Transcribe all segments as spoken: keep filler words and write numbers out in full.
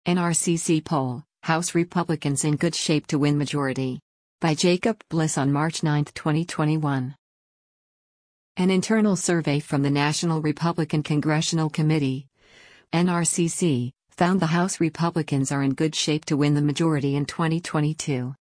N R C C poll, House Republicans in good shape to win majority. By Jacob Bliss on March ninth, twenty twenty-one. An internal survey from the National Republican Congressional Committee, N R C C, found the House Republicans are in good shape to win the majority in twenty twenty-two.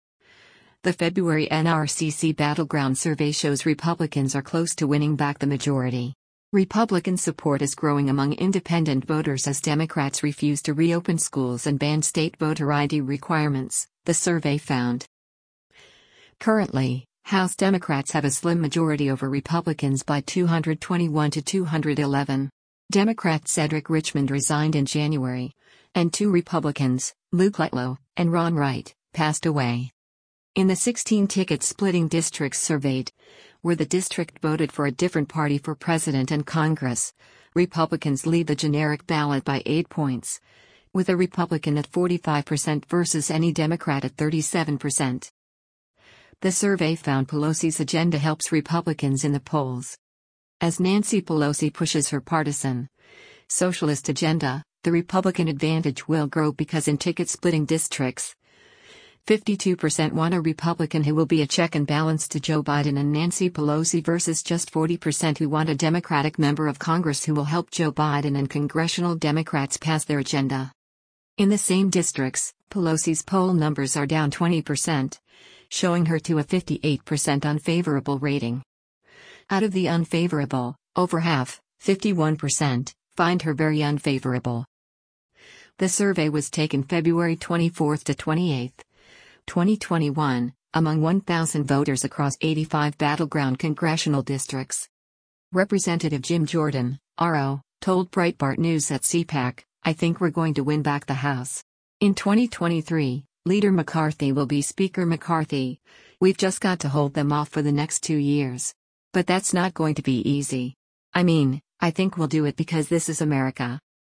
The February N R C C Battleground Survey shows Republicans are close to winning back the majority. Republican support is growing among independent voters as Democrats refuse to reopen schools and ban state voter I D requirements, the survey found. Currently, House Democrats have a slim majority over Republicans by two hundred twenty-one to two hundred eleven. Democrat Cedric Richmond resigned in January, and two Republicans, Luke Letlow and Ron Wright, passed away. In the sixteen ticket-splitting districts surveyed, where the district voted for a different party for president and Congress, Republicans lead the generic ballot by eight points, with a Republican at forty-five percent versus any Democrat at thirty-seven percent. The survey found Pelosi's agenda helps Republicans in the polls. As Nancy Pelosi pushes her partisan, socialist agenda, the Republican advantage will grow because in ticket-splitting districts, fifty-two percent want a Republican who will be a check and balance to Joe Biden and Nancy Pelosi versus just forty percent who want a Democratic member of Congress who will help Joe Biden and congressional Democrats pass their agenda. In the same districts, Pelosi's poll numbers are down twenty percent, showing her to a fifty-eight percent unfavorable rating. Out of the unfavorable, over half, fifty-one percent, find her very unfavorable. The survey was taken February twenty-fourth to twenty-eighth. twenty twenty-one, among one thousand voters across eighty-five battleground congressional districts. Representative Jim Jordan, R O, told Breitbart News at C PAC, "I think we're going to win back the House. In twenty twenty-three, Leader McCarthy will be Speaker McCarthy. We've just got to hold them off for the next two years. But that's not going to be easy. I mean, I think we'll do it because this is America."